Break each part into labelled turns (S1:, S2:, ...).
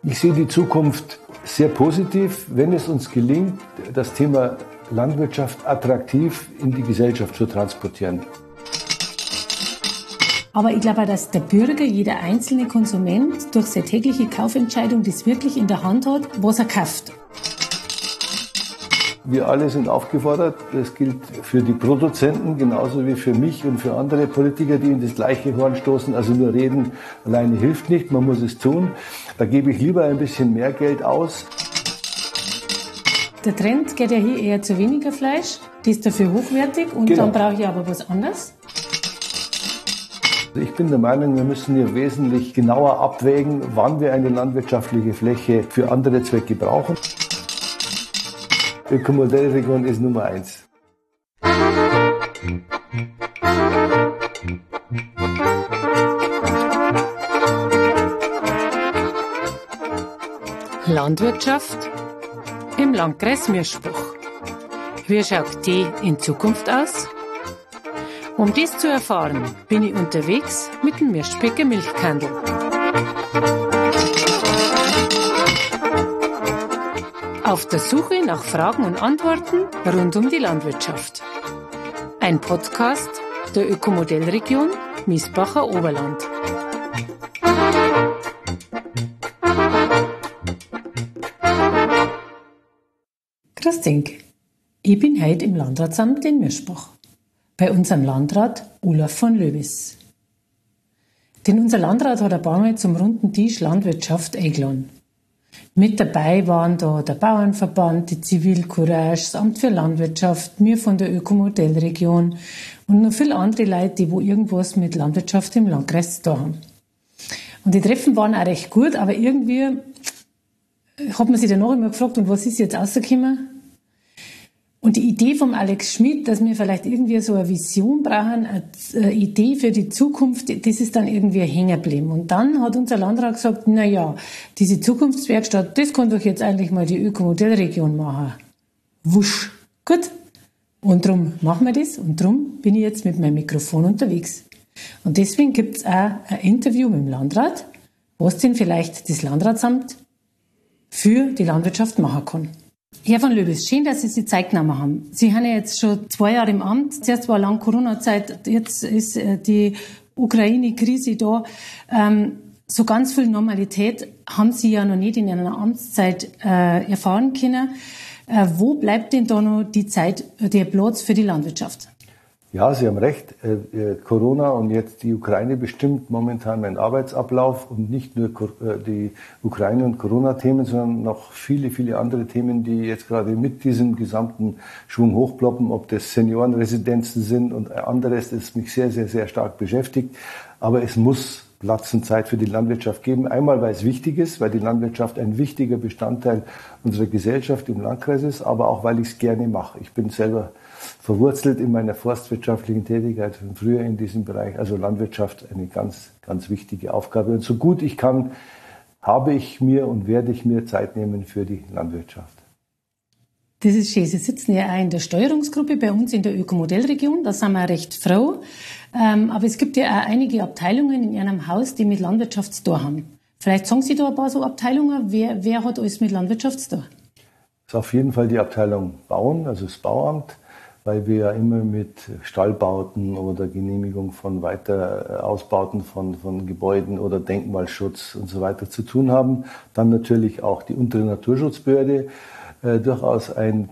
S1: Ich sehe die Zukunft sehr positiv, wenn es uns gelingt, das Thema Landwirtschaft attraktiv in die Gesellschaft zu transportieren.
S2: Aber ich glaube auch, dass der Bürger, jeder einzelne Konsument durch seine tägliche Kaufentscheidung das wirklich in der Hand hat, was er kauft.
S1: Wir alle sind aufgefordert, das gilt für die Produzenten genauso wie für mich und für andere Politiker, die in das gleiche Horn stoßen. Also nur reden alleine hilft nicht, man muss es tun. Da gebe ich lieber ein bisschen mehr Geld aus.
S2: Der Trend geht ja hier eher zu weniger Fleisch, das ist dafür hochwertig und
S1: Genau.
S2: Dann brauche ich aber was anderes.
S1: Ich bin der Meinung, wir müssen hier wesentlich genauer abwägen, wann wir eine landwirtschaftliche Fläche für andere Zwecke brauchen. Ökomodellregion ist Nummer 1.
S2: Landwirtschaft im Landkreis Mirschbach. Wie schaut die in Zukunft aus? Um das zu erfahren, bin ich unterwegs mit dem Mirschbecker Milchkandel. Auf der Suche nach Fragen und Antworten rund um die Landwirtschaft. Ein Podcast der Ökomodellregion Miesbacher Oberland. Grüß dich. Ich bin heute im Landratsamt in Mirschbach. Bei unserem Landrat Olaf von Löwis. Denn unser Landrat hat ein paar Mal zum runden Tisch Landwirtschaft eingeladen. Mit dabei waren da der Bauernverband, die Zivilcourage, das Amt für Landwirtschaft, wir von der Ökomodellregion und noch viele andere Leute, die wo irgendwas mit Landwirtschaft im Landkreis da haben. Und die Treffen waren auch recht gut, aber irgendwie hat man sich danach immer gefragt, und was ist jetzt rausgekommen? Und die Idee vom Alex Schmidt, dass wir vielleicht irgendwie so eine Vision brauchen, eine Idee für die Zukunft, das ist dann irgendwie hängen geblieben. Und dann hat unser Landrat gesagt, na ja, diese Zukunftswerkstatt, das kann doch jetzt eigentlich mal die Ökomodellregion machen. Wusch. Gut. Und darum machen wir das und darum bin ich jetzt mit meinem Mikrofon unterwegs. Und deswegen gibt's auch ein Interview mit dem Landrat, was denn vielleicht das Landratsamt für die Landwirtschaft machen kann. Herr von Löwis, schön, dass Sie sich Zeit genommen haben. Sie haben ja jetzt schon 2 Jahre im Amt. Zuerst war lang Corona-Zeit, jetzt ist die Ukraine-Krise da. So ganz viel Normalität haben Sie ja noch nicht in einer Amtszeit erfahren können. Wo bleibt denn da noch die Zeit, der Platz für die Landwirtschaft?
S1: Ja, Sie haben recht. Corona und jetzt die Ukraine bestimmt momentan meinen Arbeitsablauf und nicht nur die Ukraine- und Corona-Themen, sondern noch viele, viele andere Themen, die jetzt gerade mit diesem gesamten Schwung hochploppen, ob das Seniorenresidenzen sind und anderes, das mich sehr, sehr, sehr stark beschäftigt. Aber es muss Platz und Zeit für die Landwirtschaft geben. Einmal, weil es wichtig ist, weil die Landwirtschaft ein wichtiger Bestandteil unserer Gesellschaft im Landkreis ist, aber auch, weil ich es gerne mache. Ich bin selber verwurzelt in meiner forstwirtschaftlichen Tätigkeit von früher in diesem Bereich. Also Landwirtschaft eine ganz, ganz wichtige Aufgabe. Und so gut ich kann, habe ich mir und werde ich mir Zeit nehmen für die Landwirtschaft.
S2: Das ist schön. Sie sitzen ja auch in der Steuerungsgruppe bei uns in der Ökomodellregion. Da sind wir recht froh. Aber es gibt ja auch einige Abteilungen in Ihrem Haus, die mit Landwirtschaft zu tun haben. Vielleicht sagen Sie da ein paar so Abteilungen. Wer hat alles mit Landwirtschaft zu tun?
S1: Das ist auf jeden Fall die Abteilung Bauen, also das Bauamt, weil wir ja immer mit Stallbauten oder Genehmigung von Ausbauten von Gebäuden oder Denkmalschutz und so weiter zu tun haben. Dann natürlich auch die untere Naturschutzbehörde, durchaus ein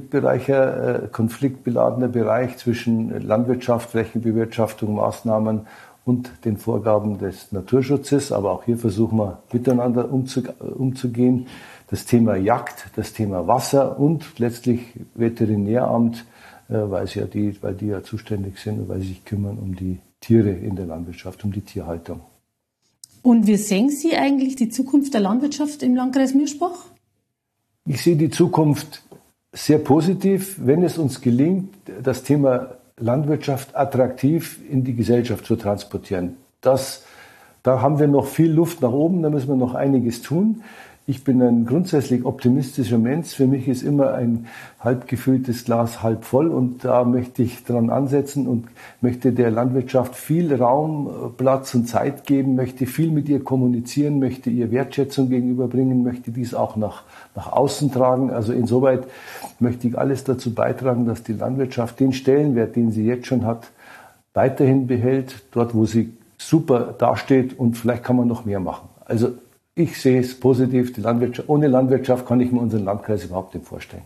S1: konfliktbeladener Bereich zwischen Landwirtschaft, Flächenbewirtschaftung, Maßnahmen und den Vorgaben des Naturschutzes. Aber auch hier versuchen wir miteinander umzugehen. Das Thema Jagd, das Thema Wasser und letztlich Veterinäramt, weil die ja zuständig sind und weil sie sich kümmern um die Tiere in der Landwirtschaft, um die Tierhaltung.
S2: Und wie sehen Sie eigentlich die Zukunft der Landwirtschaft im Landkreis Mirschbach?
S1: Ich sehe die Zukunft sehr positiv, wenn es uns gelingt, das Thema Landwirtschaft attraktiv in die Gesellschaft zu transportieren. Da haben wir noch viel Luft nach oben, da müssen wir noch einiges tun. Ich bin ein grundsätzlich optimistischer Mensch. Für mich ist immer ein halb gefülltes Glas halb voll und da möchte ich dran ansetzen und möchte der Landwirtschaft viel Raum, Platz und Zeit geben, möchte viel mit ihr kommunizieren, möchte ihr Wertschätzung gegenüberbringen, möchte dies auch nach außen tragen. Also insoweit möchte ich alles dazu beitragen, dass die Landwirtschaft den Stellenwert, den sie jetzt schon hat, weiterhin behält, dort wo sie super dasteht und vielleicht kann man noch mehr machen. Also ich sehe es positiv, ohne Landwirtschaft kann ich mir unseren Landkreis überhaupt nicht vorstellen.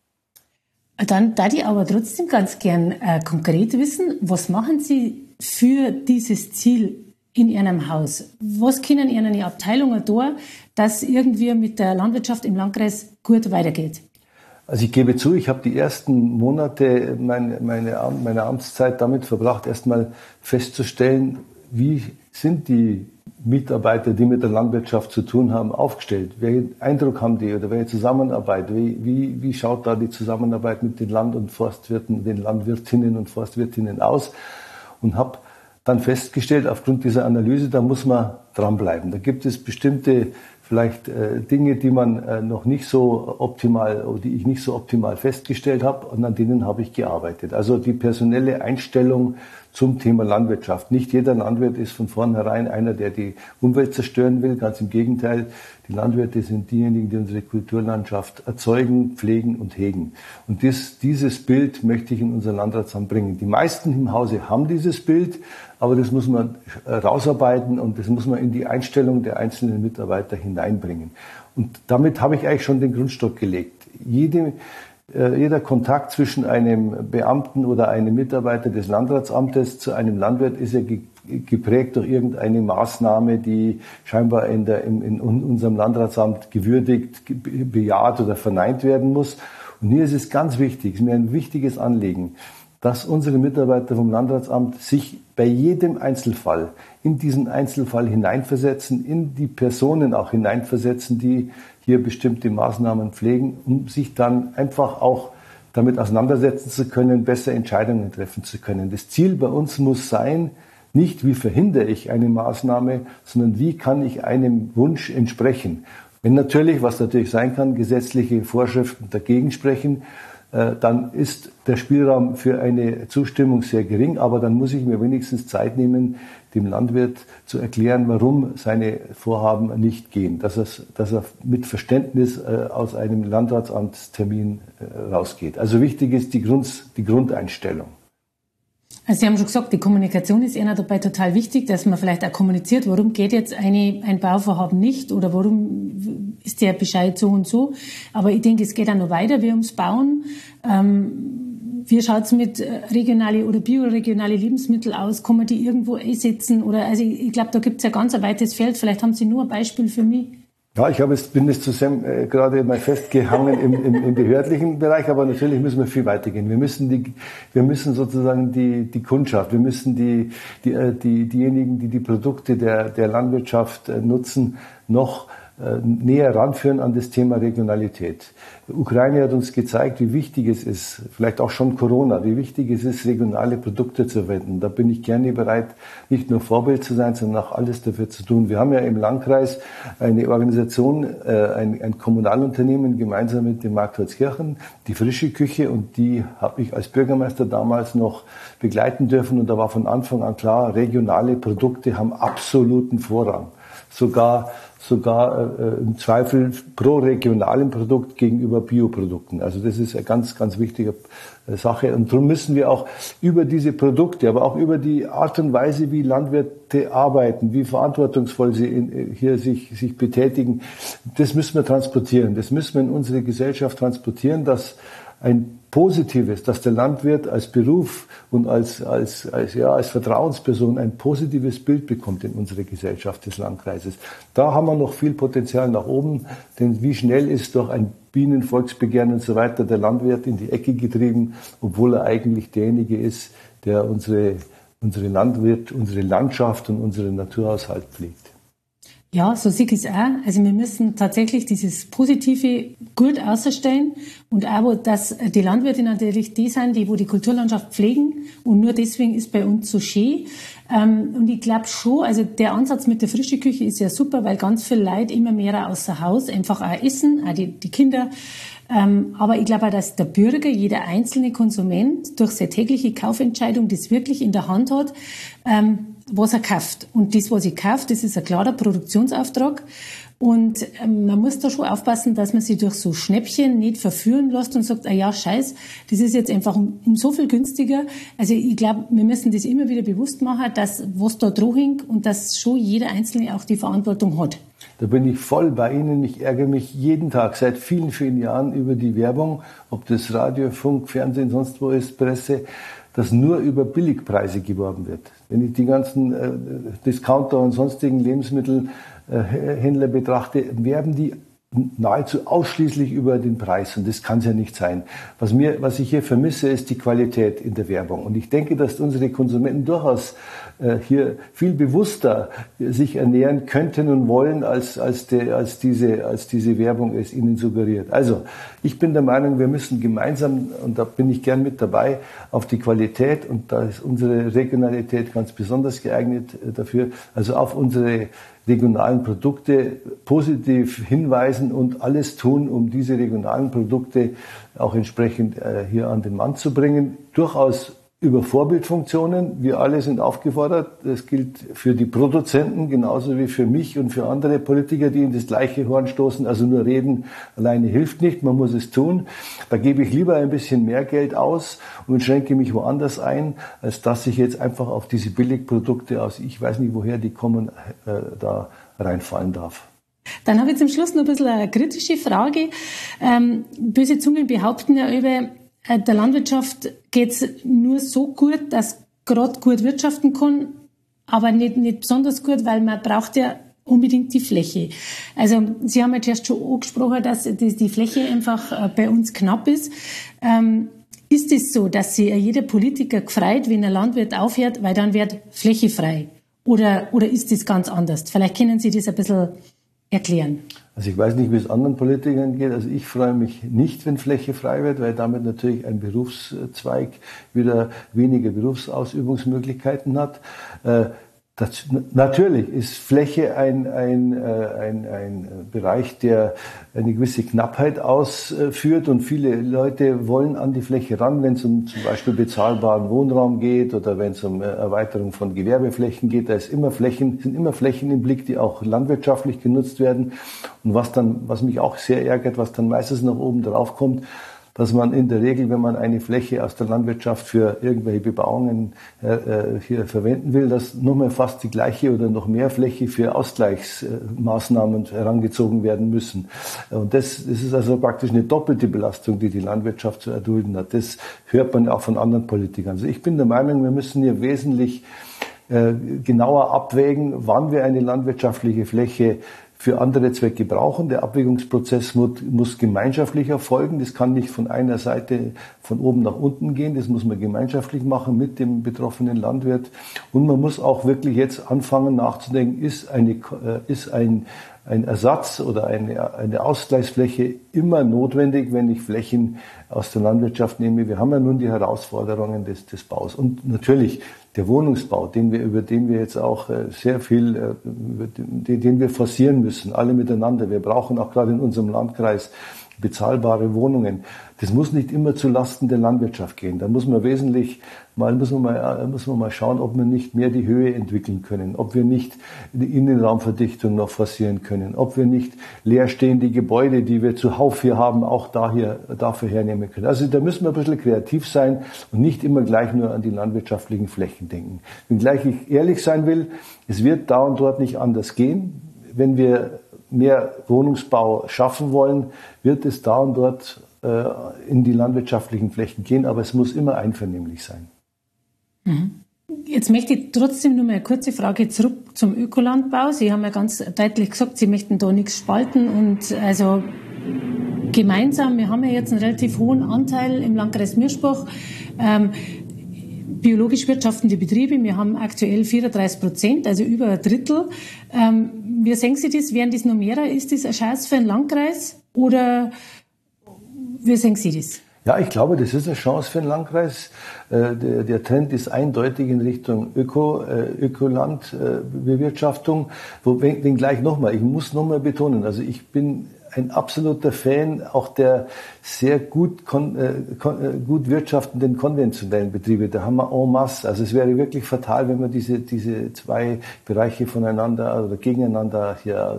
S2: Dann darf ich aber trotzdem ganz gern konkret wissen, was machen Sie für dieses Ziel in Ihrem Haus? Was können Ihre Abteilungen tun, dass irgendwie mit der Landwirtschaft im Landkreis gut weitergeht?
S1: Also ich gebe zu, ich habe die ersten Monate meiner Amtszeit damit verbracht, erstmal festzustellen, wie sind die Mitarbeiter, die mit der Landwirtschaft zu tun haben, aufgestellt? Welchen Eindruck haben die oder welche Zusammenarbeit? Wie schaut da die Zusammenarbeit mit den Land- und Forstwirten, den Landwirtinnen und Forstwirtinnen aus? Und habe dann festgestellt, aufgrund dieser Analyse, da muss man dranbleiben. Da gibt es bestimmte vielleicht Dinge, die man noch nicht so optimal, oder die ich nicht so optimal festgestellt habe und an denen habe ich gearbeitet. Also die personelle Einstellung zum Thema Landwirtschaft. Nicht jeder Landwirt ist von vornherein einer, der die Umwelt zerstören will. Ganz im Gegenteil, die Landwirte sind diejenigen, die unsere Kulturlandschaft erzeugen, pflegen und hegen. Und dieses Bild möchte ich in unser Landratsamt bringen. Die meisten im Hause haben dieses Bild, aber das muss man rausarbeiten und das muss man in die Einstellung der einzelnen Mitarbeiter hineinbringen. Und damit habe ich eigentlich schon den Grundstock gelegt. Jeder Kontakt zwischen einem Beamten oder einem Mitarbeiter des Landratsamtes zu einem Landwirt ist ja geprägt durch irgendeine Maßnahme, die scheinbar in unserem Landratsamt gewürdigt, bejaht oder verneint werden muss. Und hier ist es ganz wichtig, es ist mir ein wichtiges Anliegen, dass unsere Mitarbeiter vom Landratsamt sich bei jedem Einzelfall in diesen Einzelfall hineinversetzen, in die Personen auch hineinversetzen, die hier bestimmte Maßnahmen pflegen, um sich dann einfach auch damit auseinandersetzen zu können, besser Entscheidungen treffen zu können. Das Ziel bei uns muss sein, nicht wie verhindere ich eine Maßnahme, sondern wie kann ich einem Wunsch entsprechen. Wenn natürlich, was natürlich sein kann, gesetzliche Vorschriften dagegen sprechen, dann ist der Spielraum für eine Zustimmung sehr gering, aber dann muss ich mir wenigstens Zeit nehmen, dem Landwirt zu erklären, warum seine Vorhaben nicht gehen, dass er mit Verständnis aus einem Landratsamtstermin rausgeht. Also wichtig ist die Grundeinstellung.
S2: Also Sie haben schon gesagt, die Kommunikation ist Ihnen dabei total wichtig, dass man vielleicht auch kommuniziert, warum geht jetzt ein Bauvorhaben nicht oder warum ist der Bescheid so und so. Aber ich denke, es geht auch noch weiter wie ums Bauen. Wie schaut's mit regionale oder bioregionale Lebensmittel aus? Kann man die irgendwo einsetzen? Oder, also ich glaube, da gibt's ja ganz ein weites Feld. Vielleicht haben Sie nur ein Beispiel für mich.
S1: Ja, bin jetzt gerade mal festgehangen im behördlichen Bereich, aber natürlich müssen wir viel weitergehen. Wir müssen sozusagen die Kundschaft, wir müssen diejenigen, die Produkte der Landwirtschaft nutzen, noch näher ranführen an das Thema Regionalität. Die Ukraine hat uns gezeigt, wie wichtig es ist, vielleicht auch schon Corona, wie wichtig es ist, regionale Produkte zu verwenden. Da bin ich gerne bereit, nicht nur Vorbild zu sein, sondern auch alles dafür zu tun. Wir haben ja im Landkreis eine Organisation, ein Kommunalunternehmen gemeinsam mit dem Marktholzkirchen, die Frische Küche, und die habe ich als Bürgermeister damals noch begleiten dürfen, und da war von Anfang an klar, regionale Produkte haben absoluten Vorrang. Sogar im Zweifel pro regionalen Produkt gegenüber Bioprodukten. Also das ist eine ganz, ganz wichtige Sache. Und darum müssen wir auch über diese Produkte, aber auch über die Art und Weise, wie Landwirte arbeiten, wie verantwortungsvoll sie hier sich betätigen, das müssen wir transportieren. Das müssen wir in unsere Gesellschaft transportieren, dass ein Positives, dass der Landwirt als Beruf und als Vertrauensperson ein positives Bild bekommt in unserer Gesellschaft des Landkreises. Da haben wir noch viel Potenzial nach oben, denn wie schnell ist durch ein Bienenvolksbegehren und so weiter der Landwirt in die Ecke getrieben, obwohl er eigentlich derjenige ist, der unsere Landschaft und unseren Naturhaushalt pflegt.
S2: Ja, so sehe ich es auch. Also wir müssen tatsächlich dieses Positive gut ausstellen und auch, dass die Landwirte natürlich die sind, die wo die Kulturlandschaft pflegen und nur deswegen ist bei uns so schön. Und ich glaube schon, also der Ansatz mit der frischen Küche ist ja super, weil ganz viele Leute immer mehr außer Haus einfach auch essen, auch die Kinder. Aber ich glaube auch, dass der Bürger, jeder einzelne Konsument durch seine tägliche Kaufentscheidung das wirklich in der Hand hat, was er kauft. Und das, was ich kaufe, das ist ein klarer Produktionsauftrag. Und man muss da schon aufpassen, dass man sich durch so Schnäppchen nicht verführen lässt und sagt, ah ja, scheiß, das ist jetzt einfach um so viel günstiger. Also ich glaube, wir müssen das immer wieder bewusst machen, dass was da dran hängt und dass schon jeder Einzelne auch die Verantwortung hat.
S1: Da bin ich voll bei Ihnen. Ich ärgere mich jeden Tag seit vielen, vielen Jahren über die Werbung, ob das Radio, Funk, Fernsehen, sonst wo ist, Presse, dass nur über Billigpreise geworben wird. Wenn ich die ganzen Discounter und sonstigen Lebensmittelhändler betrachte, werben die nahezu ausschließlich über den Preis. Und das kann es ja nicht sein. Was ich hier vermisse, ist die Qualität in der Werbung. Und ich denke, dass unsere Konsumenten durchaus hier viel bewusster sich ernähren könnten und wollen, als diese Werbung es ihnen suggeriert. Also, ich bin der Meinung, wir müssen gemeinsam, und da bin ich gern mit dabei, auf die Qualität, und da ist unsere Regionalität ganz besonders geeignet dafür, also auf unsere regionalen Produkte positiv hinweisen und alles tun, um diese regionalen Produkte auch entsprechend hier an den Mann zu bringen. Durchaus über Vorbildfunktionen. Wir alle sind aufgefordert. Das gilt für die Produzenten genauso wie für mich und für andere Politiker, die in das gleiche Horn stoßen. Also nur reden alleine hilft nicht. Man muss es tun. Da gebe ich lieber ein bisschen mehr Geld aus und schränke mich woanders ein, als dass ich jetzt einfach auf diese Billigprodukte aus, ich weiß nicht woher die kommen, da reinfallen darf.
S2: Dann habe ich zum Schluss noch ein bisschen eine kritische Frage. Böse Zungen behaupten ja über, der Landwirtschaft geht's nur so gut, dass gerade gut wirtschaften kann, aber nicht besonders gut, weil man braucht ja unbedingt die Fläche. Also Sie haben jetzt erst schon angesprochen, dass die Fläche einfach bei uns knapp ist. Ist es so, dass sich jeder Politiker gefreut, wenn ein Landwirt aufhört, weil dann wird Fläche frei? Oder ist das ganz anders? Vielleicht können Sie das ein bisschen erklären.
S1: Also ich weiß nicht, wie es anderen Politikern geht. Also ich freue mich nicht, wenn Fläche frei wird, weil damit natürlich ein Berufszweig wieder weniger Berufsausübungsmöglichkeiten hat. Natürlich ist Fläche ein Bereich, der eine gewisse Knappheit ausführt, und viele Leute wollen an die Fläche ran, wenn es um zum Beispiel bezahlbaren Wohnraum geht oder wenn es um Erweiterung von Gewerbeflächen geht. Da sind immer Flächen im Blick, die auch landwirtschaftlich genutzt werden. Und was mich auch sehr ärgert, was dann meistens noch oben drauf kommt, dass man in der Regel, wenn man eine Fläche aus der Landwirtschaft für irgendwelche Bebauungen hier verwenden will, dass nochmal fast die gleiche oder noch mehr Fläche für Ausgleichsmaßnahmen herangezogen werden müssen. Und das ist also praktisch eine doppelte Belastung, die die Landwirtschaft zu erdulden hat. Das hört man auch von anderen Politikern. Also ich bin der Meinung, wir müssen hier wesentlich genauer abwägen, wann wir eine landwirtschaftliche Fläche für andere Zwecke brauchen. Der Abwägungsprozess muss gemeinschaftlich erfolgen. Das kann nicht von einer Seite von oben nach unten gehen. Das muss man gemeinschaftlich machen mit dem betroffenen Landwirt. Und man muss auch wirklich jetzt anfangen nachzudenken, ist ein Ersatz oder eine Ausgleichsfläche immer notwendig, wenn ich Flächen aus der Landwirtschaft nehme. Wir haben ja nun die Herausforderungen des Baus. Und natürlich der Wohnungsbau, über den wir jetzt auch sehr viel, den wir forcieren müssen, alle miteinander. Wir brauchen auch gerade in unserem Landkreis bezahlbare Wohnungen. Das muss nicht immer zu Lasten der Landwirtschaft gehen. Da muss man mal schauen, ob wir nicht mehr die Höhe entwickeln können, ob wir nicht die Innenraumverdichtung noch forcieren können, ob wir nicht leerstehende Gebäude, die wir zuhauf hier haben, auch dafür hernehmen können. Also da müssen wir ein bisschen kreativ sein und nicht immer gleich nur an die landwirtschaftlichen Flächen denken. Wenngleich ich ehrlich sein will, es wird da und dort nicht anders gehen. Wenn wir mehr Wohnungsbau schaffen wollen, wird es da und dort in die landwirtschaftlichen Flächen gehen, aber es muss immer einvernehmlich sein.
S2: Jetzt möchte ich trotzdem nur mal eine kurze Frage zurück zum Ökolandbau. Sie haben ja ganz deutlich gesagt, Sie möchten da nichts spalten und also gemeinsam, wir haben ja jetzt einen relativ hohen Anteil im Landkreis Mierspach, biologisch wirtschaftende Betriebe. Wir haben aktuell 34%, also über ein Drittel. wie sehen Sie das? Wären das noch mehr? Ist das eine Chance für einen Landkreis? Oder wie sehen Sie das?
S1: Ja, ich glaube, das ist eine Chance für den Landkreis. Der Trend ist eindeutig in Richtung Ökolandbewirtschaftung. Wenngleich nochmal, ich muss nochmal betonen, also ich bin ein absoluter Fan auch der sehr gut wirtschaftenden konventionellen Betriebe. Da haben wir en masse. Also es wäre wirklich fatal, wenn wir diese zwei Bereiche voneinander oder gegeneinander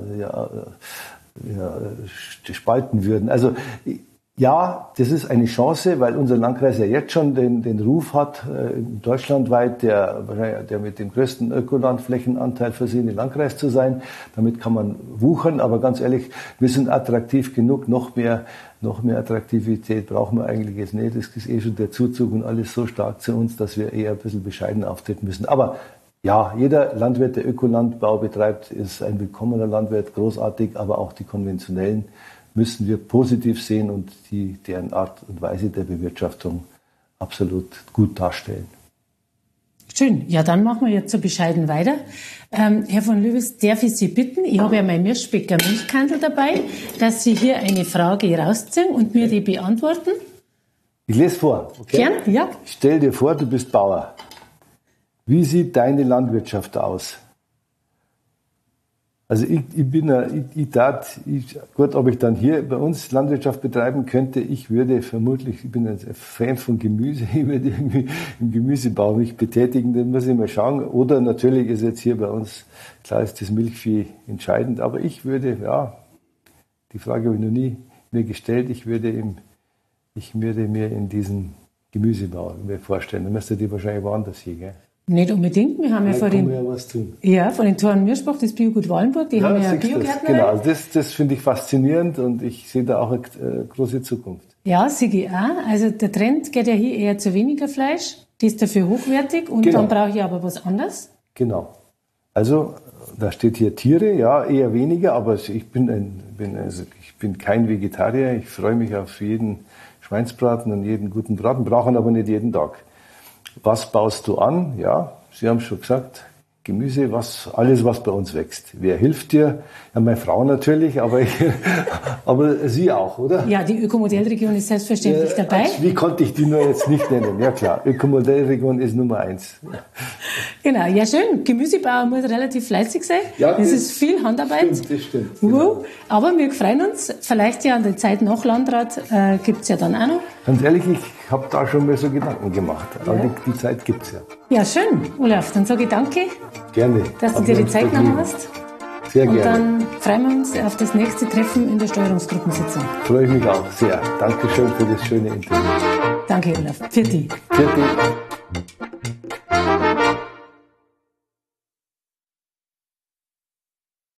S1: spalten würden. Also ja, das ist eine Chance, weil unser Landkreis ja jetzt schon den Ruf hat, deutschlandweit der mit dem größten Ökolandflächenanteil versehene Landkreis zu sein. Damit kann man wuchern, aber ganz ehrlich, wir sind attraktiv genug. Noch mehr Attraktivität brauchen wir eigentlich jetzt nicht. Es ist eh schon der Zuzug und alles so stark zu uns, dass wir eher ein bisschen bescheiden auftreten müssen. Aber ja, jeder Landwirt, der Ökolandbau betreibt, ist ein willkommener Landwirt, großartig, aber auch die konventionellen müssen wir positiv sehen und deren Art und Weise der Bewirtschaftung absolut gut darstellen.
S2: Schön. Ja, dann machen wir jetzt so bescheiden weiter. Herr von Löwes, darf ich Sie bitten, ich habe ja mein Mirschbecker Milchkandel dabei, dass Sie hier eine Frage rausziehen und mir die beantworten.
S1: Ich lese vor. Okay?
S2: Gern, ja.
S1: Stell dir vor, du bist Bauer. Wie sieht deine Landwirtschaft aus? Also gut, ob ich dann hier bei uns Landwirtschaft betreiben könnte, ich bin ein Fan von Gemüse, ich würde im Gemüsebau mich betätigen, dann muss ich mal schauen. Oder natürlich ist jetzt hier bei uns, klar ist das Milchvieh entscheidend, aber die Frage habe ich noch nie mir gestellt, ich würde mir in diesen Gemüsebau mir vorstellen. Dann müsste die wahrscheinlich woanders hier, gell?
S2: Nicht unbedingt. Wir haben vor den Toren Mirschbach, das Biogut Wallenburg, die haben ja eine Biogärtnerei.
S1: Genau, also das finde ich faszinierend und ich sehe da auch eine große Zukunft.
S2: Ja, sehe ich auch. Also der Trend geht ja hier eher zu weniger Fleisch, das ist dafür hochwertig und dann brauche ich aber was anderes.
S1: Genau. Also da steht hier Tiere, ja, eher weniger, aber ich bin kein Vegetarier. Ich freue mich auf jeden Schweinsbraten und jeden guten Braten, brauche ihn aber nicht jeden Tag. Was baust du an? Ja, Sie haben schon gesagt, Gemüse, alles, was bei uns wächst. Wer hilft dir? Ja, meine Frau natürlich, aber Sie auch, oder?
S2: Ja, die Ökomodellregion ist selbstverständlich dabei.
S1: Wie konnte ich die nur jetzt nicht nennen? Ja klar, Ökomodellregion ist Nummer 1.
S2: Genau, ja schön. Gemüsebauer muss relativ fleißig sein. Ja, das ist viel Handarbeit.
S1: Das stimmt. Genau.
S2: Aber wir freuen uns. Vielleicht ja an der Zeit nach Landrat gibt's ja dann auch noch.
S1: Ganz ehrlich, ich habe da schon mal so Gedanken gemacht. Aber die Zeit gibt's ja.
S2: Ja, schön, Olaf. Dann sage ich danke.
S1: Gerne.
S2: Dass du dir die Zeit genommen hast.
S1: Sehr gerne.
S2: Und dann freuen wir uns auf das nächste Treffen in der Steuerungsgruppensitzung.
S1: Freue ich mich auch sehr. Dankeschön für das schöne Interview.
S2: Danke, Olaf. Für dich.
S1: Für dich.